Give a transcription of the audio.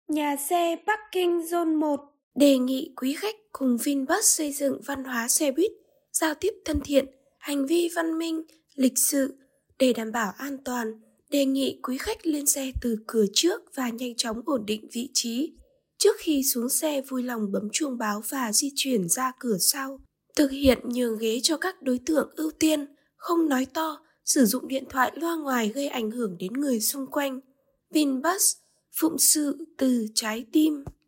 Nhà xe Bắc Kinh Zone 1 đề nghị quý khách cùng Vinbus xây dựng văn hóa xe buýt, giao tiếp thân thiện, hành vi văn minh, lịch sự. Để đảm bảo an toàn, đề nghị quý khách lên xe từ cửa trước và nhanh chóng ổn định vị trí. Trước khi xuống xe vui lòng bấm chuông báo và di chuyển ra cửa sau. Thực hiện nhường ghế cho các đối tượng ưu tiên, không nói to, sử dụng điện thoại loa ngoài gây ảnh hưởng đến người xung quanh. Vinbus, phụng sự từ trái tim.